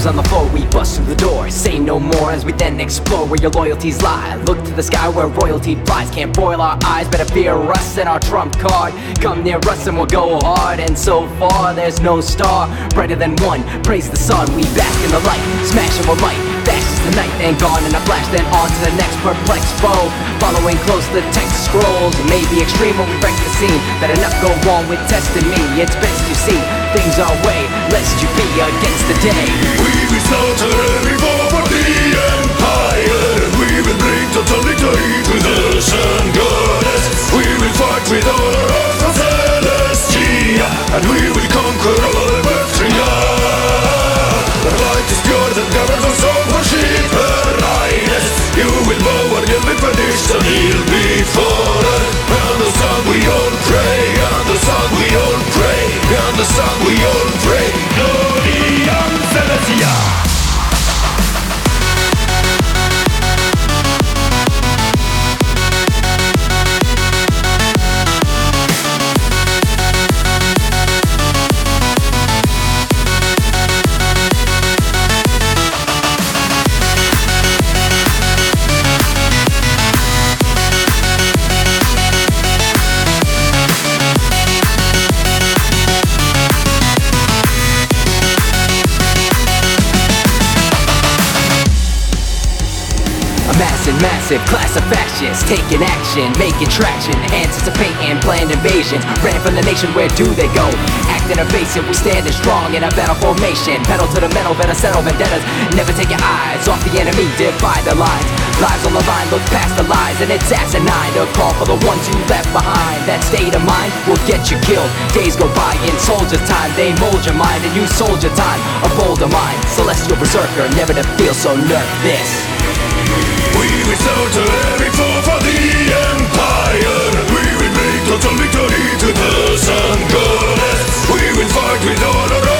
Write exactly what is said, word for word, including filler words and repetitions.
on the floor, we bust through the door. Say no more as we then explore where your loyalties lie. Look to the sky where royalty flies. Can't boil our eyes, better fear us and our trump card. Come near us and we'll go hard. And so far there's no star brighter than one. Praise the sun, we bask in the light. Smash and we'll light. Dashes the night, then gone in a flash. Then on to the next perplexed foe. Following close the text scrolls. It may be extreme when we wreck the scene. That enough go wrong with testing me. It's best you see things our way, lest you be against the day. We will slaughter every foe for the Empire. We will bring total victory to the sun goddess. We will fight with all our hearts from Celestia, and we will conquer all of Earthria. The light is pure that governs us all, worship her highness. You will bow and you'll be punished and he'll be fallen. And the sun we all pray, and the sun we all pray, and the sun we all pray. Gloriam Celestia. Massive, massive class of fascists taking action, making traction, anticipating planned invasions. Ran from the nation, where do they go? Acting evasive, we standing strong in a battle formation. Pedal to the metal, better settle vendettas. Never take your eyes off the enemy, divide the lines. Lives on the line, look past the lies, and it's asinine to call for the ones you left behind. That state of mind will get you killed. Days go by in soldiers' time, they mold your mind and you soldier time. A bolder mind, celestial berserker, never to feel so nervous. We will slaughter every foe for the Empire. We will bring total victory to the sun goddess. We will fight with all our